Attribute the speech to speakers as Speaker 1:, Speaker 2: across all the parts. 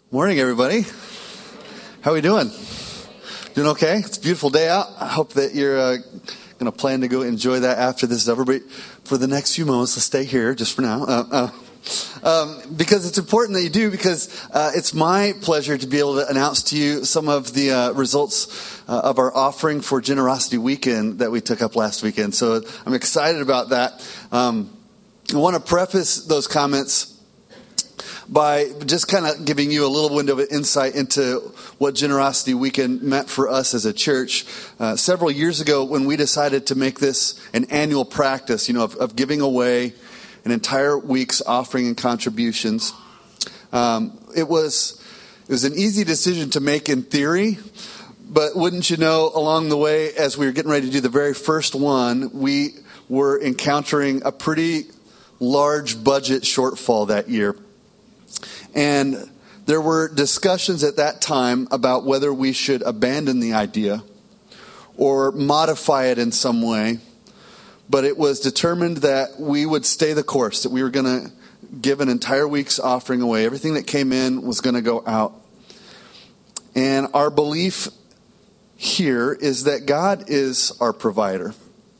Speaker 1: Morning, everybody. How are we doing? Doing okay? It's a beautiful day out. I hope that you're going to plan to go enjoy that after this is over. But for the next few moments, let's stay here just for now. Because it's important that you do, because it's my pleasure to be able to announce to you some of the results of our offering for Generosity Weekend that we took up last weekend. So I'm excited about that. I want to preface those comments by just kind of giving you a little window of insight into what Generosity Weekend meant for us as a church. Several years ago, when we decided to make this an annual practice, of giving away an entire week's offering and contributions, it was an easy decision to make in theory. But wouldn't you know, along the way, as we were getting ready to do the very first one, we were encountering a pretty large budget shortfall that year. And there were discussions at that time about whether we should abandon the idea or modify it in some way. But it was determined that we would stay the course, that we were going to give an entire week's offering away. Everything that came in was going to go out. And our belief here is that God is our provider.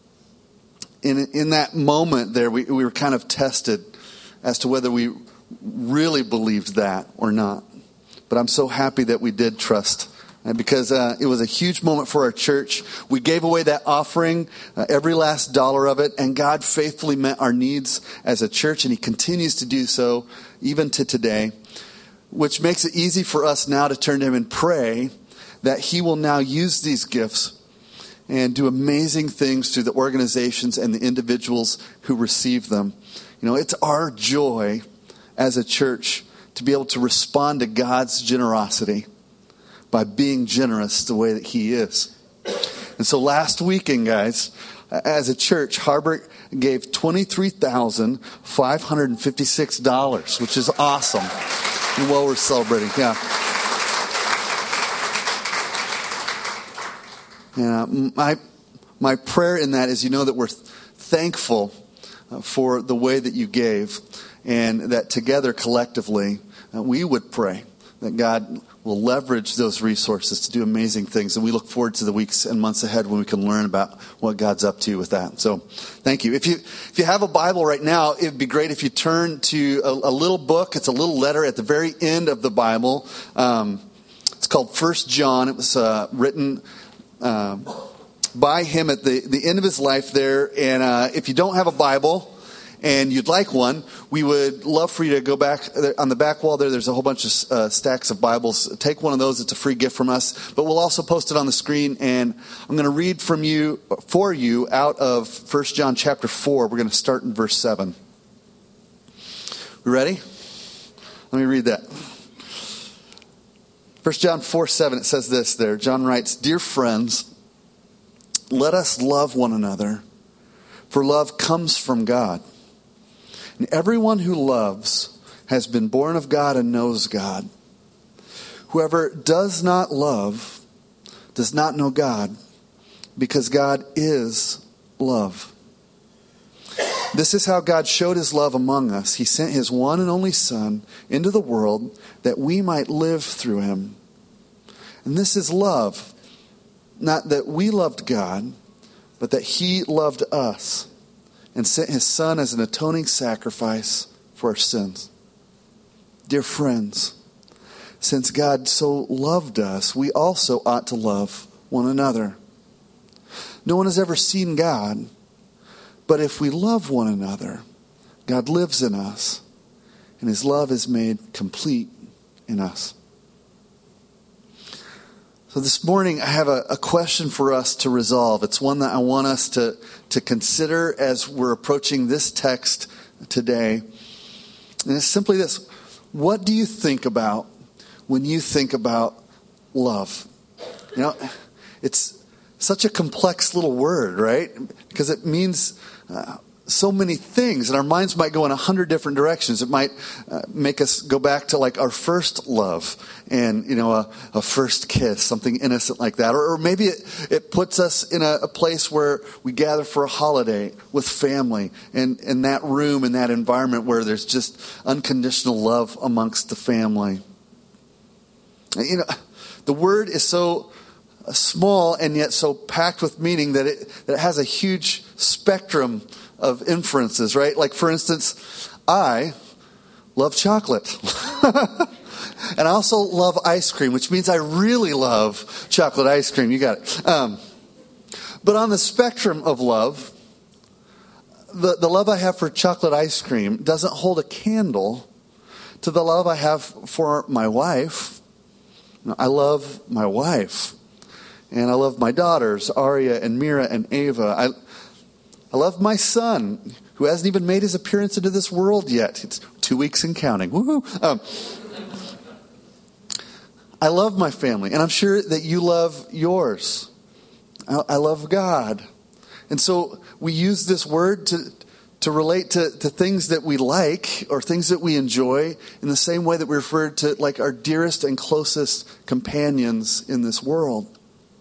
Speaker 1: In that moment there, we were kind of tested as to whether we really believed that or not. But I'm so happy that we did trust, because it was a huge moment for our church. We gave away that offering, every last dollar of it, and God faithfully met our needs as a church, and He continues to do so even to today, which makes it easy for us now to turn to Him and pray that He will now use these gifts and do amazing things through the organizations and the individuals who receive them. It's our joy as a church to be able to respond to God's generosity by being generous the way that He is. And so last weekend, guys, as a church, Harbor gave $23,556, which is awesome. And while we're celebrating, yeah. And my prayer in that is, that we're thankful for the way that you gave, and that together, collectively, we would pray that God will leverage those resources to do amazing things. And we look forward to the weeks and months ahead when we can learn about what God's up to with that. So thank you. If you have a Bible right now, it would be great if you turn to a little book. It's a little letter at the very end of the Bible. It's called 1 John. It was written by him at the end of his life there. And if you don't have a Bible and you'd like one, we would love for you to go back on the back wall there. There's a whole bunch of stacks of Bibles. Take one of those. It's a free gift from us. But we'll also post it on the screen. And I'm going to read for you out of 1 John chapter 4. We're going to start in verse 7. We ready? Let me read that. 1 John 4:7, it says this there. John writes, "Dear friends, let us love one another, for love comes from God. And everyone who loves has been born of God and knows God. Whoever does not love does not know God, because God is love. This is how God showed His love among us. He sent His one and only Son into the world that we might live through Him. And this is love, not that we loved God, but that He loved us and sent His Son as an atoning sacrifice for our sins. Dear friends, since God so loved us, we also ought to love one another. No one has ever seen God, but if we love one another, God lives in us, and His love is made complete in us." So this morning I have a question for us to resolve. It's one that I want us to consider as we're approaching this text today. And it's simply this: what do you think about when you think about love? It's such a complex little word, right? Because it means so many things, and our minds might go in 100 different directions. It might make us go back to like our first love and, a first kiss, something innocent like that. Or maybe it puts us in a place where we gather for a holiday with family, and in that room, in that environment where there's just unconditional love amongst the family. The word is so small and yet so packed with meaning that it has a huge spectrum of inferences, right? Like, for instance, I love chocolate. And I also love ice cream, which means I really love chocolate ice cream. You got it. But on the spectrum of love, the love I have for chocolate ice cream doesn't hold a candle to the love I have for my wife. I love my wife. And I love my daughters, Aria and Mira and Ava. I love my son, who hasn't even made his appearance into this world yet. It's 2 weeks and counting. Woohoo! I love my family, and I'm sure that you love yours. I love God. And so we use this word to relate to things that we like or things that we enjoy in the same way that we refer to like our dearest and closest companions in this world.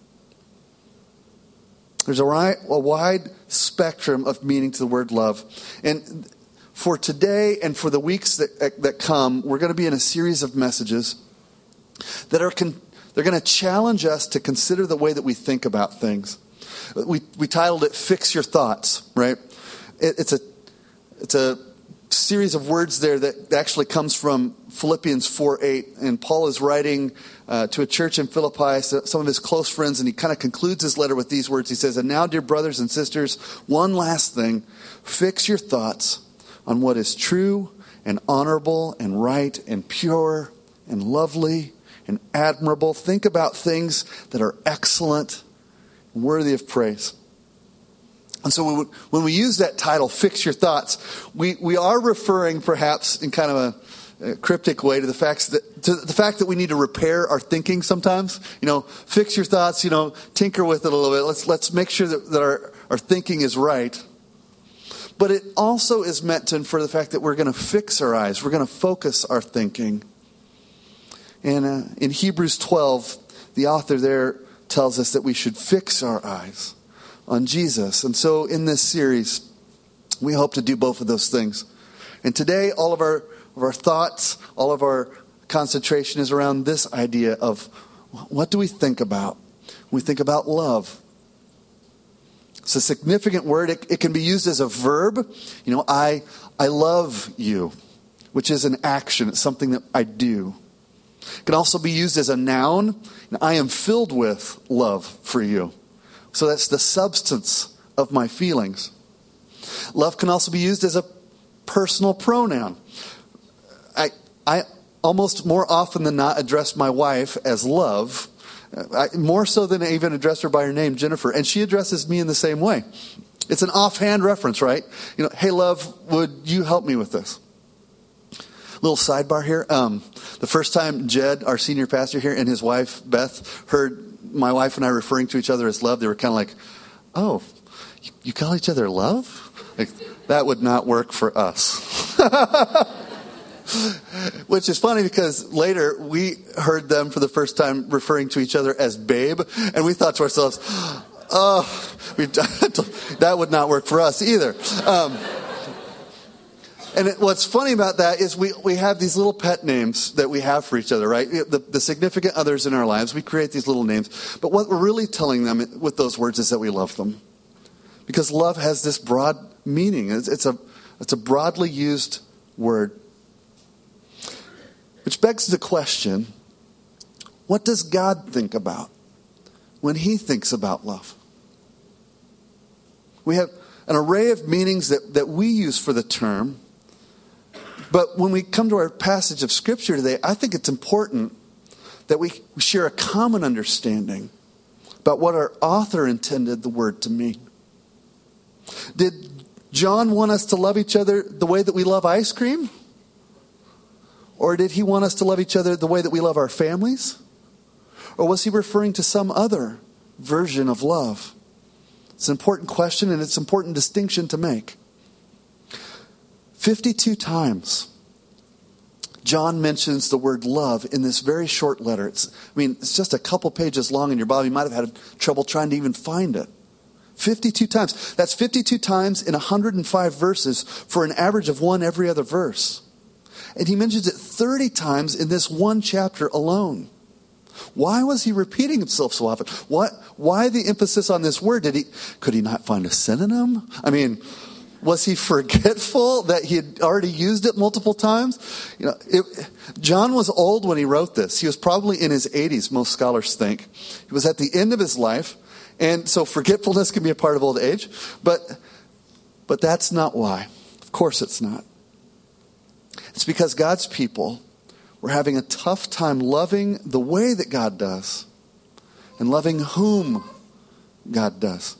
Speaker 1: There's a wide spectrum of meaning to the word love. And for today and for the weeks that come, we're going to be in a series of messages that they're going to challenge us to consider the way that we think about things. We titled it "Fix Your Thoughts," right? It's a series of words there that actually comes from Philippians 4:8, and Paul is writing to a church in Philippi, some of his close friends, and he kind of concludes his letter with these words. He says, "And now, dear brothers and sisters, one last thing: fix your thoughts on what is true and honorable and right and pure and lovely and admirable. Think about things that are excellent and worthy of praise." And so when we use that title, "Fix Your Thoughts," we are referring perhaps in kind of a cryptic way to the fact that we need to repair our thinking sometimes. Fix your thoughts, tinker with it a little bit. Let's make sure that our thinking is right. But it also is meant to infer the fact that we're going to fix our eyes. We're going to focus our thinking. And in Hebrews 12, the author there tells us that we should fix our eyes on Jesus. And so in this series, we hope to do both of those things. And today, all of our thoughts, all of our concentration is around this idea of what do we think about when we think about love? It's a significant word. It can be used as a verb. I love you, which is an action. It's something that I do. It can also be used as a noun. I am filled with love for you. So that's the substance of my feelings. Love can also be used as a personal pronoun. I almost more often than not address my wife as love, more so than I even address her by her name, Jennifer. And she addresses me in the same way. It's an offhand reference, right? Hey, love, would you help me with this? Little sidebar here. The first time Jed, our senior pastor here, and his wife, Beth, heard my wife and I referring to each other as love, they were kind of like, "Oh, you call each other love?" Like, that would not work for us. Which is funny because later we heard them for the first time referring to each other as babe, and we thought to ourselves, "Oh, that would not work for us either." And what's funny about that is we have these little pet names that we have for each other, right? The significant others in our lives, we create these little names. But what we're really telling them with those words is that we love them. Because love has this broad meaning. It's a broadly used word. Which begs the question, what does God think about when he thinks about love? We have an array of meanings that we use for the term. But when we come to our passage of Scripture today, I think it's important that we share a common understanding about what our author intended the word to mean. Did John want us to love each other the way that we love ice cream? Or did he want us to love each other the way that we love our families? Or was he referring to some other version of love? It's an important question, and it's an important distinction to make. 52 times, John mentions the word love in this very short letter. It's just a couple pages long in your Bible. You might have had trouble trying to even find it. 52 times. That's 52 times in 105 verses for an average of one every other verse. And he mentions it 30 times in this one chapter alone. Why was he repeating himself so often? Why the emphasis on this word? Could he not find a synonym? I mean, was he forgetful that he had already used it multiple times? John was old when he wrote this. He was probably in his 80s, most scholars think. He was at the end of his life, and so forgetfulness can be a part of old age. But that's not why. Of course it's not. It's because God's people were having a tough time loving the way that God does and loving whom God does.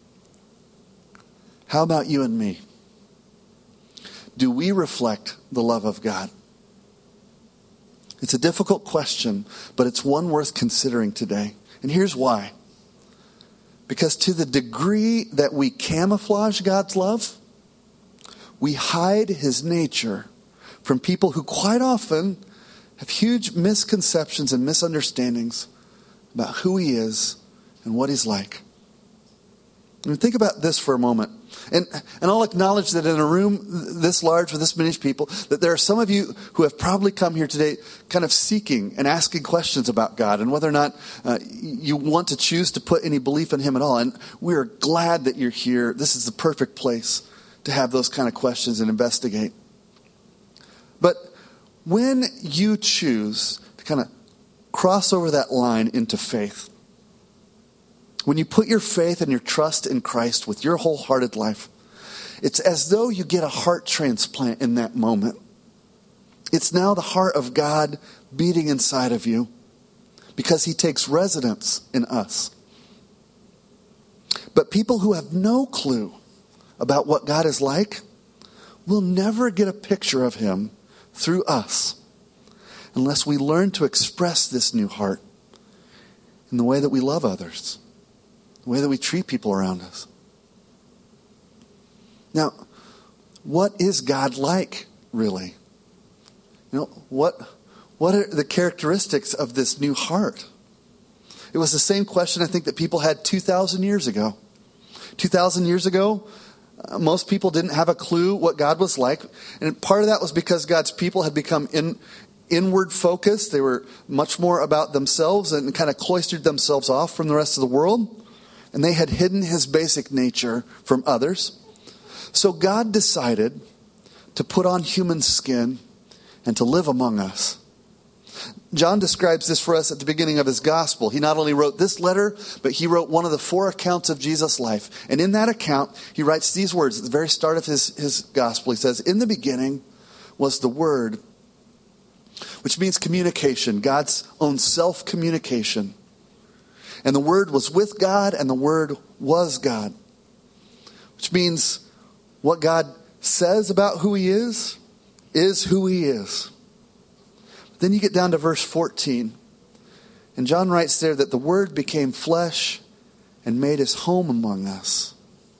Speaker 1: How about you and me? Do we reflect the love of God? It's a difficult question, but it's one worth considering today. And here's why. Because to the degree that we camouflage God's love, we hide his nature from people who quite often have huge misconceptions and misunderstandings about who he is and what he's like. And think about this for a moment. And I'll acknowledge that in a room this large with this many people, that there are some of you who have probably come here today kind of seeking and asking questions about God and whether or not you want to choose to put any belief in him at all. And we're glad that you're here. This is the perfect place to have those kind of questions and investigate. But when you choose to kind of cross over that line into faith, when you put your faith and your trust in Christ with your wholehearted life, it's as though you get a heart transplant in that moment. It's now the heart of God beating inside of you because he takes residence in us. But people who have no clue about what God is like will never get a picture of him through us unless we learn to express this new heart in the way that we love others, the way that we treat people around us. Now, what is God like, really? What are the characteristics of this new heart? It was the same question I think that people had 2,000 years ago. 2,000 years ago, most people didn't have a clue what God was like. And part of that was because God's people had become inward focused. They were much more about themselves and kind of cloistered themselves off from the rest of the world. And they had hidden his basic nature from others. So God decided to put on human skin and to live among us. John describes this for us at the beginning of his gospel. He not only wrote this letter, but he wrote one of the 4 accounts of Jesus' life. And in that account, he writes these words at the very start of his gospel. He says, "In the beginning was the Word," which means communication, God's own self-communication. "And the Word was with God, and the Word was God," which means what God says about who he is who he is. Then you get down to verse 14. And John writes there that the Word became flesh and made his home among us.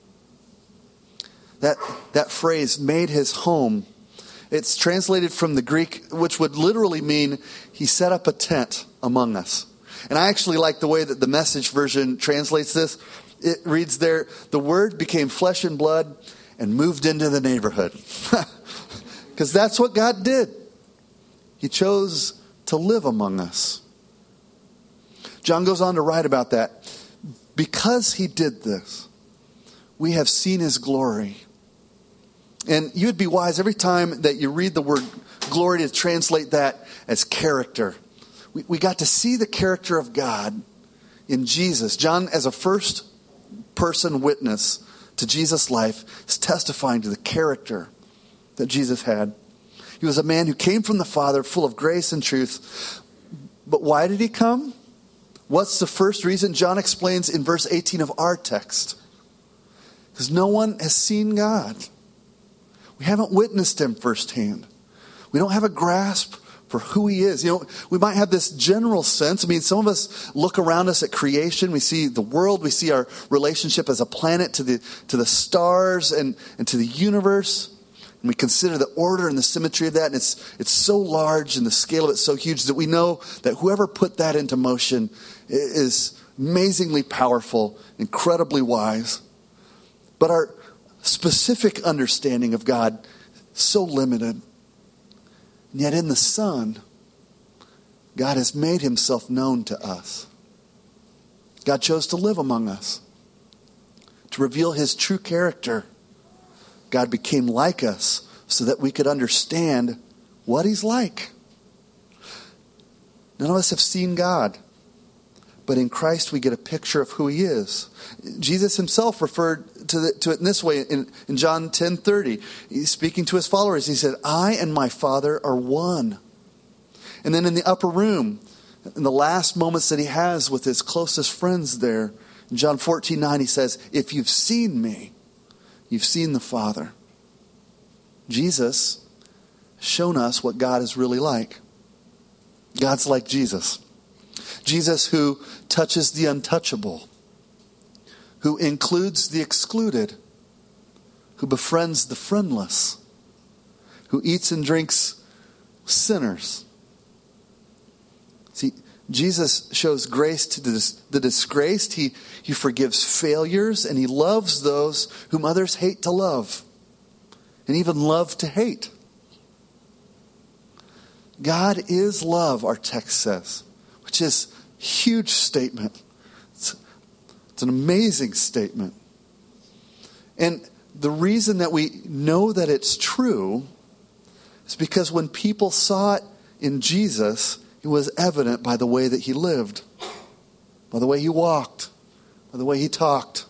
Speaker 1: That phrase, made his home, it's translated from the Greek, which would literally mean he set up a tent among us. And I actually like the way that the Message version translates this. It reads there, "The Word became flesh and blood and moved into the neighborhood." Because that's what God did. He chose to live among us. John goes on to write about that. Because he did this, we have seen his glory. And you'd be wise every time that you read the word glory to translate that as character. We got to see the character of God in Jesus. John, as a first person witness to Jesus' life, is testifying to the character that Jesus had. He was a man who came from the Father, full of grace and truth. But why did he come? What's the first reason? John explains in verse 18 of our text. Because no one has seen God. We haven't witnessed him firsthand. We don't have a grasp for who he is. We might have this general sense. Some of us look around us at creation. We see the world. We see our relationship as a planet to the stars and to the universe. And we consider the order and the symmetry of that. And it's so large and the scale of it's so huge that we know that whoever put that into motion is amazingly powerful, incredibly wise. But our specific understanding of God is so limited. And yet in the Son, God has made himself known to us. God chose to live among us, to reveal his true character. God became like us so that we could understand what he's like. None of us have seen God, but in Christ we get a picture of who he is. Jesus himself referred to it in this way in John 10:30. He's speaking to his followers. He said, I and my Father are one. And then in the upper room, in the last moments that he has with his closest friends there, in John 14:9, he says, if you've seen me, you've seen the Father. Jesus has shown us what God is really like. God's like Jesus. Jesus who touches the untouchable, who includes the excluded, who befriends the friendless, who eats and drinks sinners. See, Jesus shows grace to the disgraced. He forgives failures, and he loves those whom others hate to love, and even love to hate. God is love, our text says, which is a huge statement. It's an amazing statement. And the reason that we know that it's true is because when people saw it in Jesus, it was evident by the way that he lived, by the way he walked, by the way he talked.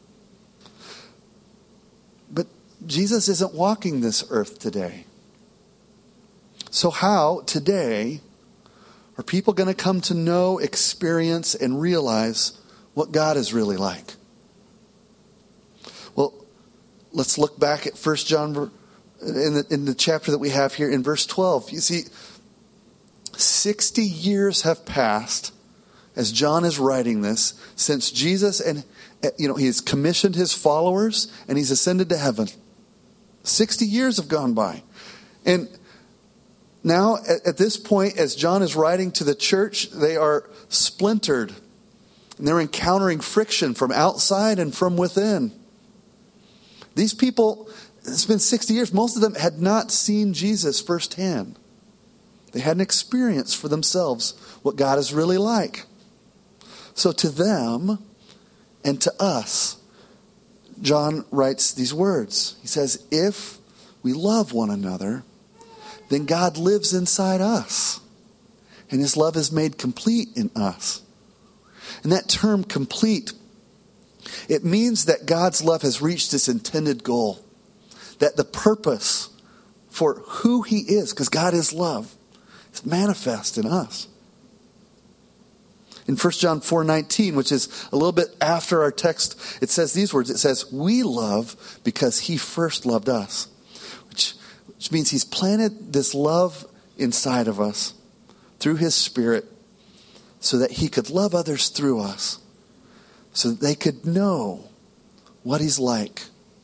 Speaker 1: But Jesus isn't walking this earth today. So how, today, are people going to come to know, experience, and realize what God is really like? Well, let's look back at 1 John in the chapter that we have here in verse 12. You see, 60 years have passed as John is writing this since Jesus and he's commissioned his followers and he's ascended to heaven. 60 years have gone by. And now, at this point, as John is writing to the church, they are splintered. And they're encountering friction from outside and from within. These people, it's been 60 years, most of them had not seen Jesus firsthand. They hadn't experienced for themselves what God is really like. So to them and to us, John writes these words. He says, if we love one another, then God lives inside us. And his love is made complete in us. And that term complete, it means that God's love has reached its intended goal. That the purpose for who he is, because God is love, is manifest in us. In 1 John 4:19, which is a little bit after our text, it says these words. It says, we love because he first loved us. Which means he's planted this love inside of us through his Spirit so that he could love others through us, so that they could know what he's like.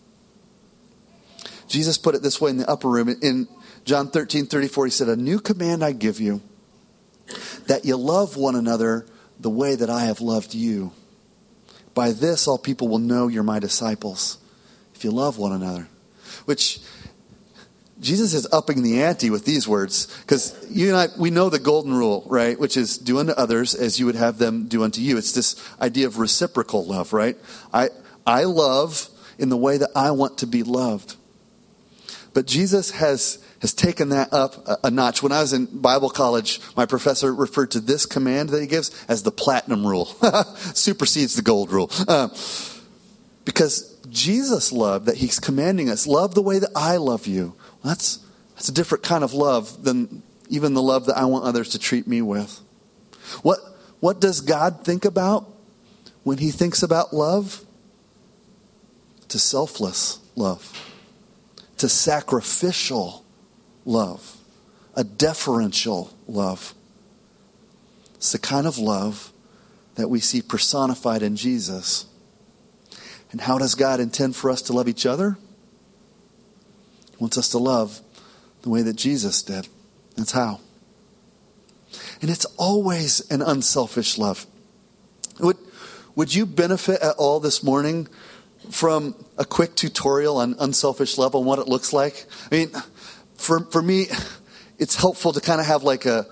Speaker 1: Jesus put it this way in the upper room. In John 13:34, he said, a new command I give you, that you love one another the way that I have loved you. By this all people will know you're my disciples, if you love one another. Which Jesus is upping the ante with these words, because you and I, we know the golden rule, right? Which is do unto others as you would have them do unto you. It's this idea of reciprocal love, right? I love in the way that I want to be loved. But Jesus has taken that up a notch. When I was in Bible college, my professor referred to this command that he gives as the platinum rule. Supersedes the gold rule. Because Jesus' love that he's commanding us, love the way that I love you. That's a different kind of love than even the love that I want others to treat me with. What does God think about when he thinks about love? To selfless love. To sacrificial love. A deferential love. It's the kind of love that we see personified in Jesus. And how does God intend for us to love each other? He wants us to love the way that Jesus did. That's how. And it's always an unselfish love. Would you benefit at all this morning from a quick tutorial on unselfish love and what it looks like? I mean, for me, it's helpful to kind of have like a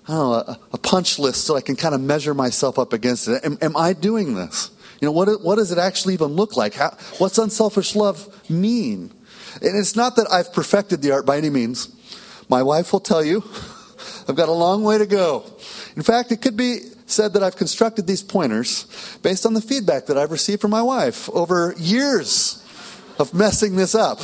Speaker 1: a punch list so I can kind of measure myself up against it. Am I doing this? What does it actually even look like? What's unselfish love mean? And it's not that I've perfected the art by any means. My wife will tell you, I've got a long way to go. In fact, it could be said that I've constructed these pointers based on the feedback that I've received from my wife over years of messing this up.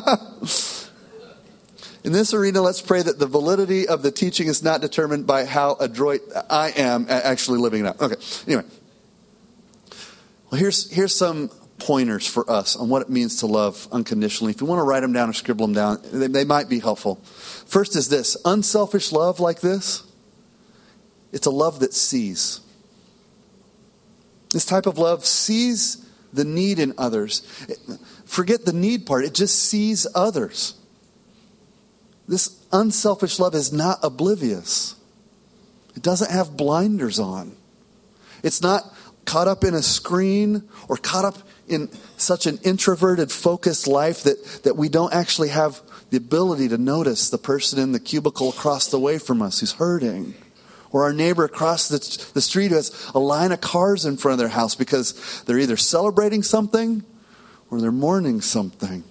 Speaker 1: In this arena, let's pray that the validity of the teaching is not determined by how adroit I am at actually living it out. Okay, anyway. Well, here's some pointers for us on what it means to love unconditionally. If you want to write them down or scribble them down, they might be helpful. First is this: unselfish love like this, it's a love that sees. This type of love sees the need in others. Forget the need part. It just sees others. This unselfish love is not oblivious. It doesn't have blinders on. It's not caught up in a screen or caught up in such an introverted, focused life that we don't actually have the ability to notice the person in the cubicle across the way from us who's hurting. Or our neighbor across the street who has a line of cars in front of their house because they're either celebrating something or they're mourning something.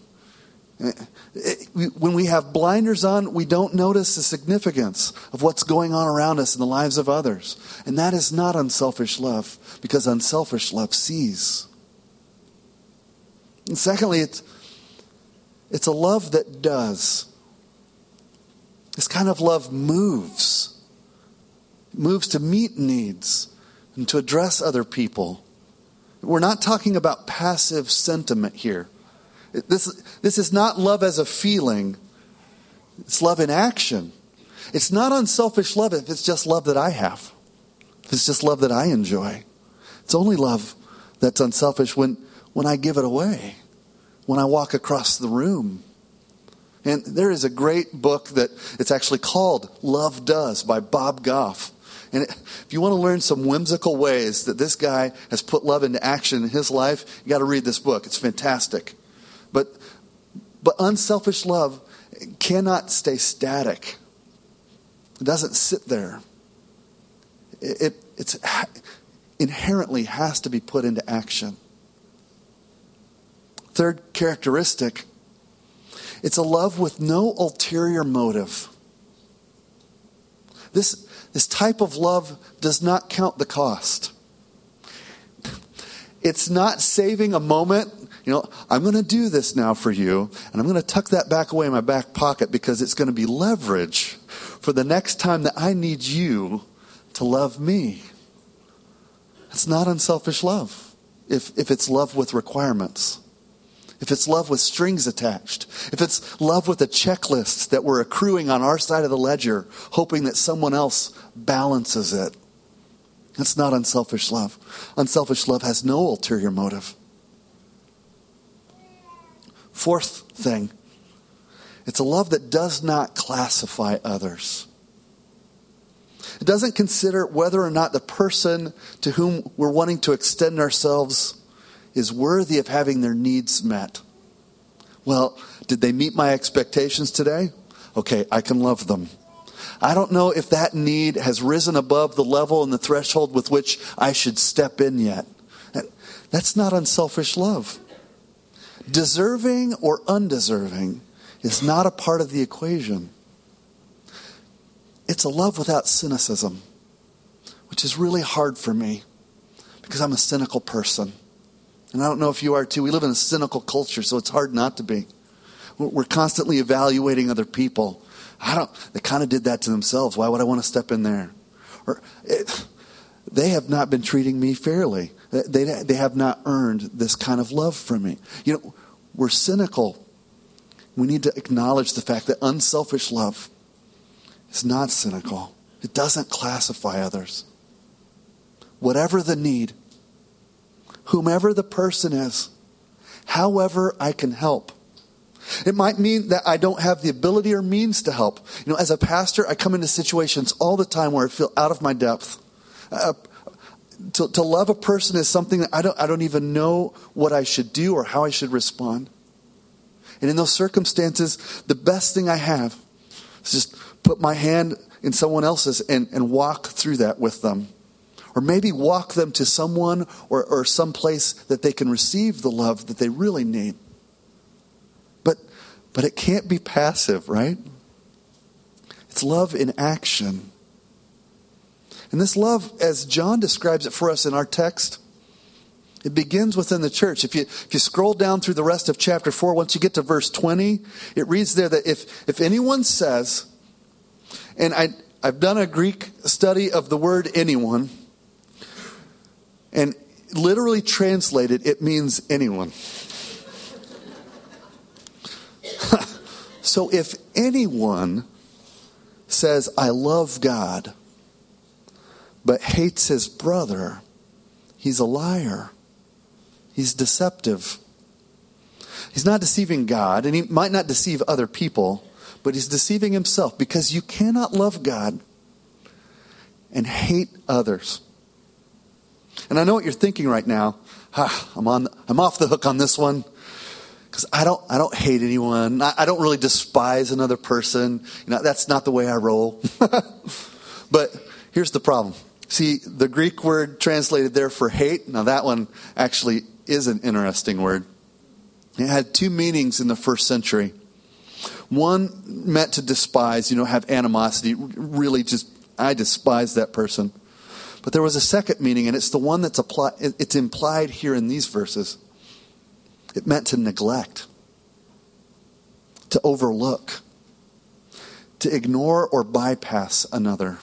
Speaker 1: When we have blinders on, we don't notice the significance of what's going on around us in the lives of others. And that is not unselfish love, because unselfish love sees. And secondly, it's a love that does. This kind of love moves. It moves to meet needs and to address other people. We're not talking about passive sentiment here. This is not love as a feeling. It's love in action. It's not unselfish love if it's just love that I have. If it's just love that I enjoy. It's only love that's unselfish when I give it away. When I walk across the room. And there is a great book that it's actually called Love Does by Bob Goff. And if you want to learn some whimsical ways that this guy has put love into action in his life, you got to read this book. It's fantastic. But unselfish love cannot stay static. It doesn't sit there. It's inherently has to be put into action. Third characteristic, it's a love with no ulterior motive. This type of love does not count the cost. It's not saving a moment. I'm going to do this now for you, and I'm going to tuck that back away in my back pocket because it's going to be leverage for the next time that I need you to love me. It's not unselfish love if it's love with requirements. If it's love with strings attached. If it's love with a checklist that we're accruing on our side of the ledger, hoping that someone else balances it. That's not unselfish love. Unselfish love has no ulterior motive. Fourth thing, it's a love that does not classify others. It doesn't consider whether or not the person to whom we're wanting to extend ourselves is worthy of having their needs met. Well, did they meet my expectations today? Okay, I can love them. I don't know if that need has risen above the level and the threshold with which I should step in yet. That's not unselfish love. Deserving or undeserving is not a part of the equation. It's a love without cynicism, which is really hard for me because I'm a cynical person. And I don't know if you are too. We live in a cynical culture, so it's hard not to be. We're constantly evaluating other people. They kind of did that to themselves. Why would I want to step in there? They have not been treating me fairly. They have not earned this kind of love from me. We're cynical. We need to acknowledge the fact that unselfish love is not cynical. It doesn't classify others. Whatever the need, whomever the person is, however I can help. It might mean that I don't have the ability or means to help. As a pastor, I come into situations all the time where I feel out of my depth. To love a person is something that I don't even know what I should do or how I should respond. And in those circumstances, the best thing I have is just put my hand in someone else's and walk through that with them. Or maybe walk them to someone or some place that they can receive the love that they really need. But it can't be passive, right? It's love in action. And this love, as John describes it for us in our text, it begins within the church. If you scroll down through the rest of chapter 4, once you get to verse 20, it reads there that if anyone says, and I've done a Greek study of the word anyone, and literally translated, it means anyone. So if anyone says, I love God, but hates his brother, he's a liar. He's deceptive. He's not deceiving God, and he might not deceive other people, but he's deceiving himself, because you cannot love God and hate others. And I know what you're thinking right now. I'm off the hook on this one. Because I don't hate anyone. I don't really despise another person. That's not the way I roll. But here's the problem. See, the Greek word translated there for hate, now that one actually is an interesting word. It had two meanings in the first century. One meant to despise, have animosity, really just, I despise that person. But there was a second meaning, and it's the one it's implied here in these verses. It meant to neglect, to overlook, to ignore or bypass another.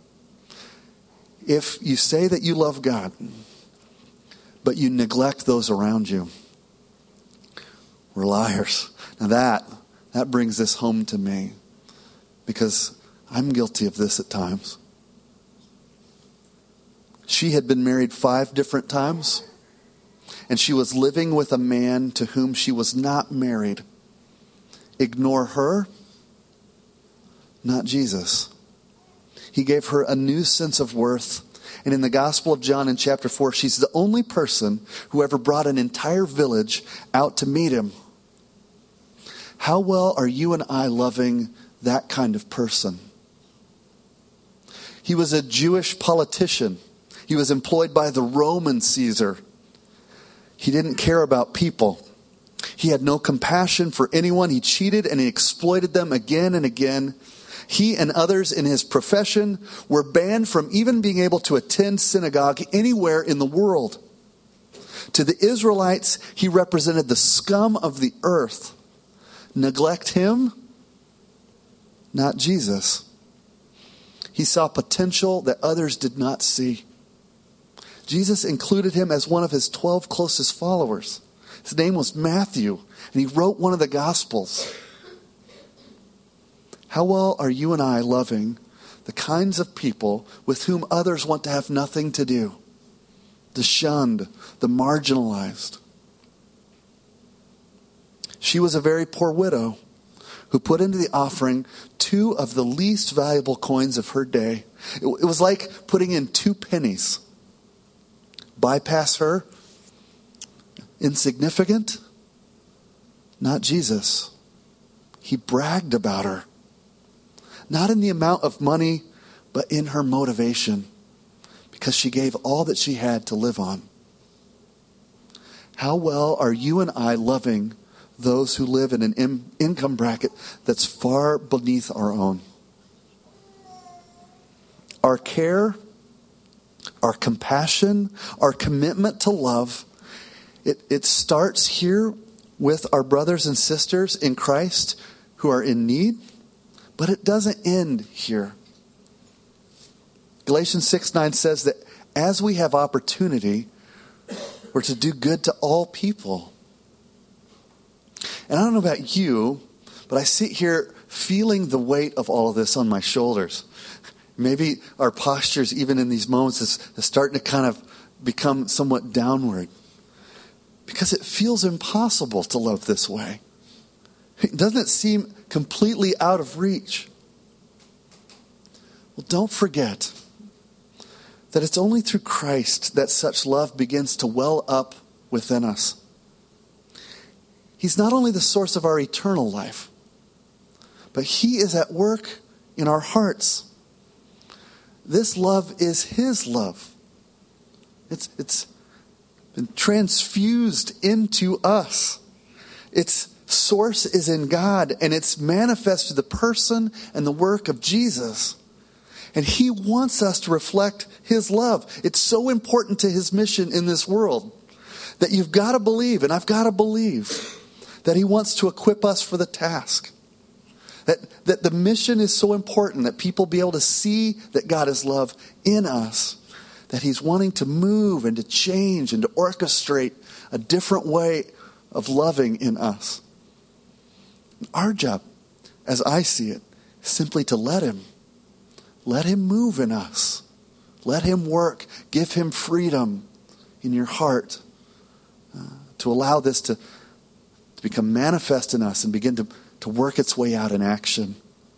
Speaker 1: If you say that you love God, but you neglect those around you, we're liars. Now that brings this home to me, because I'm guilty of this at times. She had been married 5 different times. And she was living with a man to whom she was not married. Ignore her, not Jesus. He gave her a new sense of worth. And in the Gospel of John in chapter 4, she's the only person who ever brought an entire village out to meet him. How well are you and I loving that kind of person? He was a Jewish politician. He was employed by the Roman Caesar. He didn't care about people. He had no compassion for anyone. He cheated and he exploited them again and again. He and others in his profession were banned from even being able to attend synagogue anywhere in the world. To the Israelites, he represented the scum of the earth. Neglect him, not Jesus. He saw potential that others did not see. Jesus included him as one of his 12 closest followers. His name was Matthew, and he wrote one of the Gospels. How well are you and I loving the kinds of people with whom others want to have nothing to do? The shunned, the marginalized. She was a very poor widow who put into the offering 2 of the least valuable coins of her day. It was like putting in 2 pennies. Bypass her? Insignificant? Not Jesus. He bragged about her. Not in the amount of money, but in her motivation. Because she gave all that she had to live on. How well are you and I loving those who live in an income bracket that's far beneath our own? Our care, our compassion, our commitment to love, it starts here with our brothers and sisters in Christ who are in need, but it doesn't end here. Galatians 6:9 says that as we have opportunity, we're to do good to all people. And I don't know about you, but I sit here feeling the weight of all of this on my shoulders. Maybe our postures, even in these moments, is starting to kind of become somewhat downward. Because it feels impossible to love this way. Doesn't it seem completely out of reach? Well, don't forget that it's only through Christ that such love begins to well up within us. He's not only the source of our eternal life, but He is at work in our hearts. this love is his love. It's been transfused into us. Its source is in God, and it's manifest through the person and the work of Jesus. And he wants us to reflect his love. It's so important to his mission in this world that you've got to believe, and I've got to believe, that he wants to equip us for the task. That the mission is so important that people be able to see that God is love in us, that he's wanting to move and to change and to orchestrate a different way of loving in us. Our job, as I see it, is simply to let him move in us. Let him work. Give him freedom in your heart to allow this to become manifest in us and begin to work its way out in action.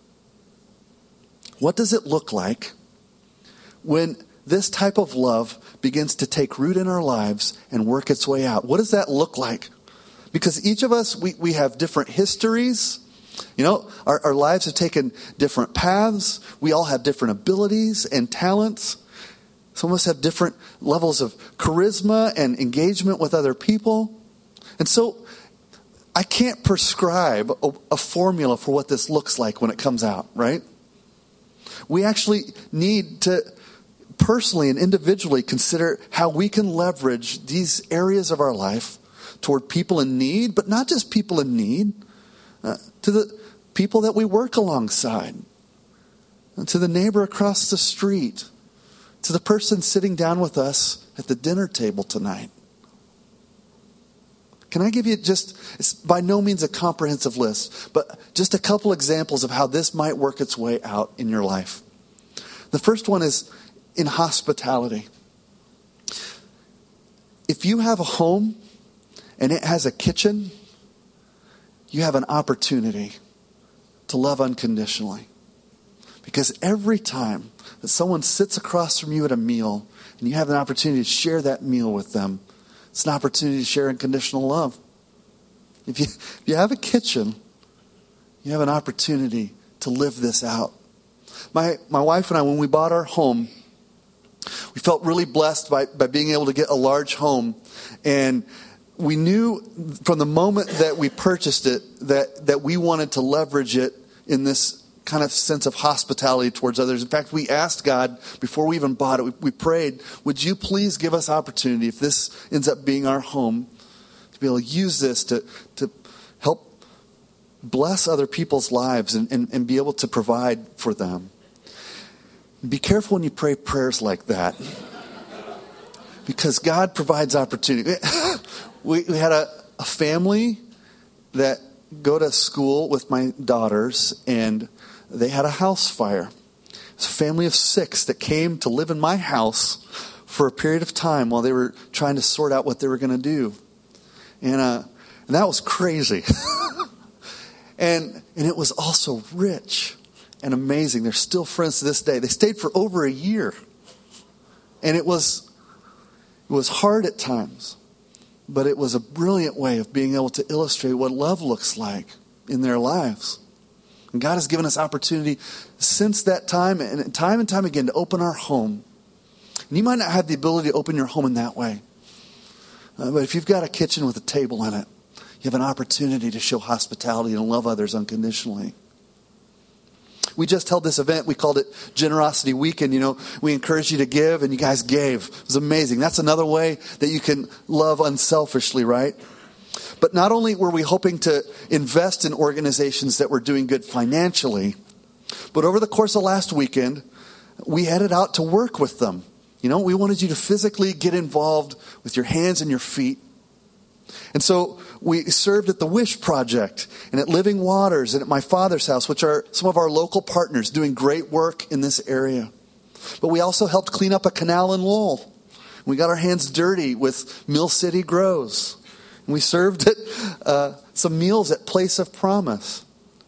Speaker 1: What does it look like when this type of love begins to take root in our lives and work its way out? What does that look like? Because each of us, we have different histories. You know, our lives have taken different paths. We all have different abilities and talents. Some of us have different levels of charisma and engagement with other people. And so I can't prescribe a formula for what this looks like when it comes out, right? We actually need to personally and individually consider how we can leverage these areas of our life toward people in need, but not just people in need, to the people that we work alongside, to the neighbor across the street, to the person sitting down with us at the dinner table tonight. Can I give you it's by no means a comprehensive list, but just a couple examples of how this might work its way out in your life. The first one is in hospitality. If you have a home and it has a kitchen, you have an opportunity to love unconditionally. Because every time that someone sits across from you at a meal and you have an opportunity to share that meal with them, it's an opportunity to share unconditional love. If you have a kitchen, you have an opportunity to live this out. My wife and I, when we bought our home, we felt really blessed by being able to get a large home. And we knew from the moment that we purchased it that we wanted to leverage it in this kind of sense of hospitality towards others. In fact, we asked God, before we even bought it, we prayed, would you please give us opportunity, if this ends up being our home, to be able to use this to help bless other people's lives and be able to provide for them. Be careful when you pray prayers like that, because God provides opportunity. We had a family that go to school with my daughters, and they had a house fire. It's a family of 6 that came to live in my house for a period of time while they were trying to sort out what they were going to do. And that was crazy. and it was also rich and amazing. They're still friends to this day. They stayed for over a year. And it was hard at times. But it was a brilliant way of being able to illustrate what love looks like in their lives. And God has given us opportunity since that time and time again to open our home. And you might not have the ability to open your home in that way. But if you've got a kitchen with a table in it, you have an opportunity to show hospitality and love others unconditionally. We just held this event. We called it Generosity Weekend. You know, we encouraged you to give, and you guys gave. It was amazing. That's another way that you can love unselfishly, right? But not only were we hoping to invest in organizations that were doing good financially, but over the course of last weekend, we headed out to work with them. You know, we wanted you to physically get involved with your hands and your feet. And so we served at the Wish Project and at Living Waters and at My Father's House, which are some of our local partners doing great work in this area. But we also helped clean up a canal in Lowell. We got our hands dirty with Mill City Grows. And we served at some meals at Place of Promise.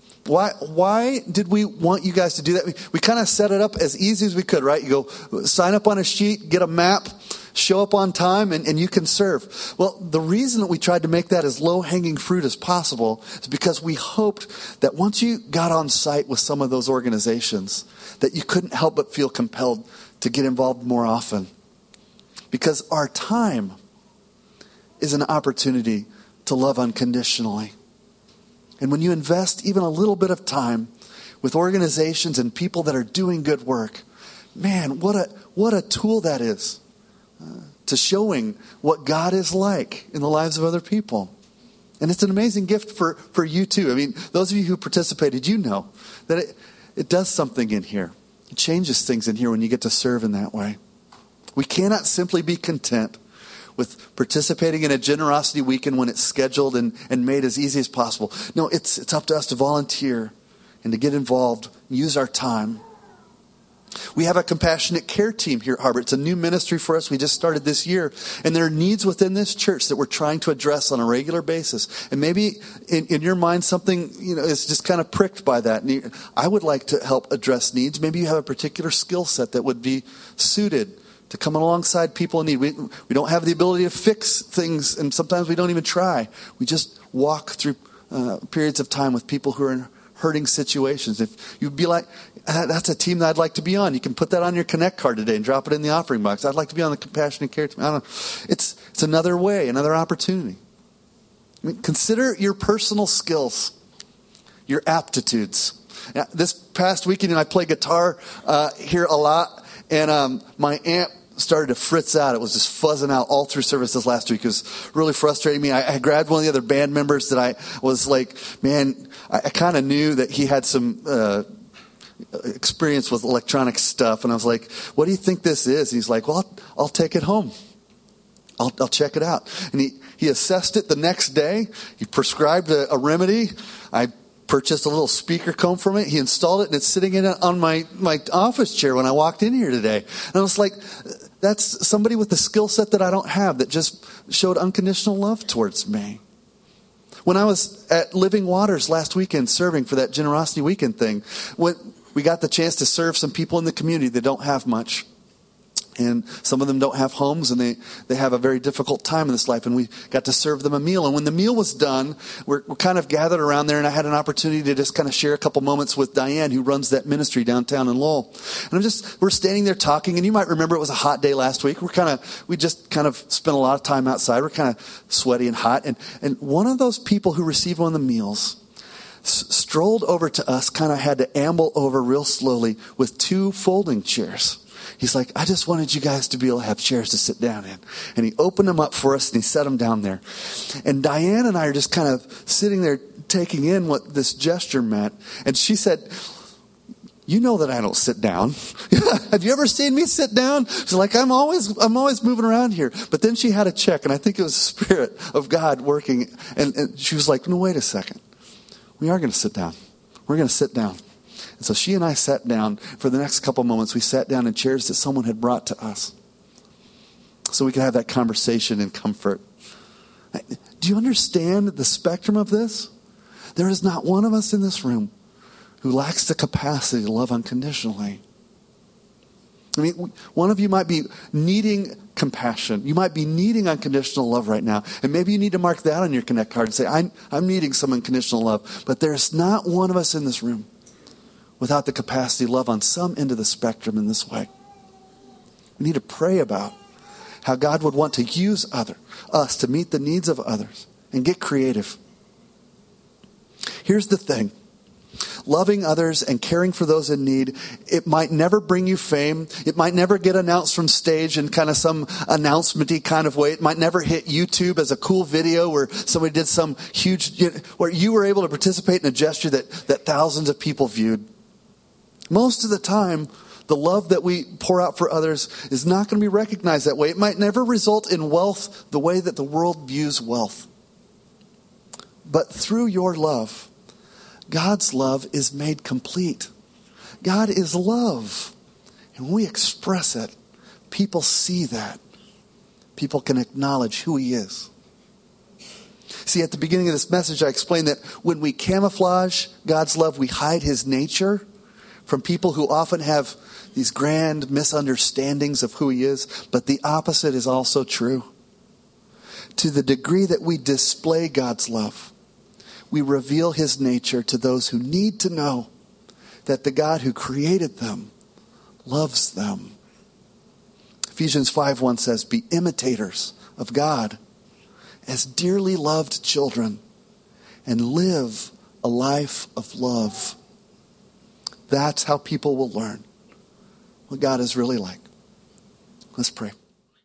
Speaker 1: Why did we want you guys to do that? We kind of set it up as easy as we could, right? You go sign up on a sheet, get a map, show up on time and you can serve. Well, the reason that we tried to make that as low-hanging fruit as possible is because we hoped that once you got on site with some of those organizations, that you couldn't help but feel compelled to get involved more often. Because our time is an opportunity to love unconditionally. And when you invest even a little bit of time with organizations and people that are doing good work, man, what a tool that is to showing what God is like in the lives of other people. And it's an amazing gift for you too. I mean, those of you who participated, you know that it does something in here. It changes things in here when you get to serve in that way. We cannot simply be content with participating in a generosity weekend when it's scheduled and made as easy as possible. No, it's up to us to volunteer and to get involved, use our time. We have a compassionate care team here at Harbor. It's a new ministry for us. We just started this year. And there are needs within this church that we're trying to address on a regular basis. And maybe in your mind something is just kind of pricked by that. And I would like to help address needs. Maybe you have a particular skill set that would be suited to come alongside people in need. We don't have the ability to fix things, and sometimes we don't even try. We just walk through periods of time with people who are in hurting situations. If you'd be like, that's a team that I'd like to be on, you can put that on your Connect card today and drop it in the offering box. I'd like to be on the compassionate care team. I don't know. It's another way, another opportunity. I mean, consider your personal skills, your aptitudes. Now, this past weekend, I play guitar here a lot. And my amp started to fritz out. It was just fuzzing out all through services last week. It was really frustrating me. I grabbed one of the other band members that I was like, man, I kind of knew that he had some experience with electronic stuff. And I was like, what do you think this is? And he's like, well, I'll take it home. I'll check it out. And he assessed it the next day. He prescribed a remedy. I purchased a little speaker comb from it. He installed it, and it's sitting on my office chair when I walked in here today. And I was like, that's somebody with the skill set that I don't have that just showed unconditional love towards me. When I was at Living Waters last weekend serving for that Generosity Weekend thing, we got the chance to serve some people in the community that don't have much. And some of them don't have homes, and they have a very difficult time in this life. And we got to serve them a meal. And when the meal was done, we're kind of gathered around there, and I had an opportunity to just kind of share a couple moments with Diane, who runs that ministry downtown in Lowell. And we're standing there talking, and you might remember it was a hot day last week. We just kind of spent a lot of time outside. We're kind of sweaty and hot. And one of those people who received one of the meals strolled over to us, kind of had to amble over real slowly with 2 folding chairs. He's like, I just wanted you guys to be able to have chairs to sit down in. And he opened them up for us, and he set them down there. And Diane and I are just kind of sitting there taking in what this gesture meant. And she said, you know that I don't sit down. Have you ever seen me sit down? She's like, I'm always moving around here. But then she had a check, and I think it was the Spirit of God working. And she was like, no, wait a second. We are going to sit down. We're going to sit down. And so she and I sat down. For the next couple moments, we sat down in chairs that someone had brought to us, so we could have that conversation in comfort. Do you understand the spectrum of this? There is not one of us in this room who lacks the capacity to love unconditionally. I mean, one of you might be needing compassion. You might be needing unconditional love right now. And maybe you need to mark that on your Connect card and say, I'm needing some unconditional love. But there's not one of us in this room without the capacity to love on some end of the spectrum in this way. We need to pray about how God would want to use us to meet the needs of others and get creative. Here's the thing. Loving others and caring for those in need, it might never bring you fame. It might never get announced from stage in kind of some announcement-y kind of way. It might never hit YouTube as a cool video where somebody did some huge, where you were able to participate in a gesture that thousands of people viewed. Most of the time, the love that we pour out for others is not going to be recognized that way. It might never result in wealth the way that the world views wealth. But through your love, God's love is made complete. God is love. And when we express it, people see that. People can acknowledge who He is. See, at the beginning of this message, I explained that when we camouflage God's love, we hide His nature from people who often have these grand misunderstandings of who he is, but the opposite is also true. To the degree that we display God's love, we reveal his nature to those who need to know that the God who created them loves them. Ephesians 5:1 says, "Be imitators of God as dearly loved children and live a life of love." That's how people will learn what God is really like. Let's pray.